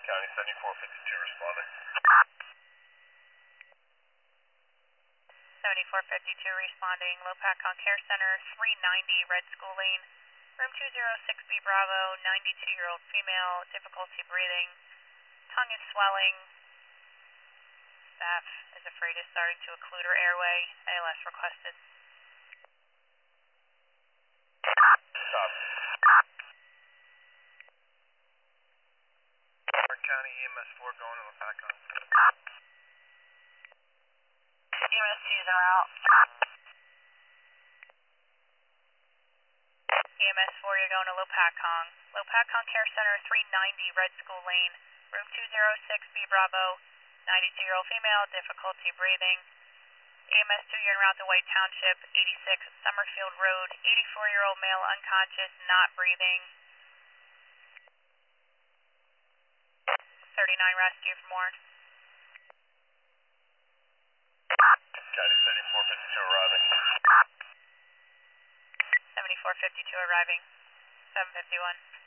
County 7452 responding. 7452 responding. Lopatcon Care Center, 390 Red School Lane. Room 206B Bravo, 92-year-old female, difficulty breathing. Tongue is swelling. Staff is afraid it's starting to occlude her airway. ALS requested. Stop. Warren County EMS 4 going to Lopatcon. EMS 2 is en route. EMS 4, you're going to Lopatcon. Lopatcon Care Center, 390 Red School Lane. Room 206B Bravo, 92-year-old female, difficulty breathing. EMS 2, you're en route to White Township, 86 Summerfield Road, 84-year-old male unconscious, not breathing. 39 rescue for more. County 7452 arriving. 7452 arriving. 751.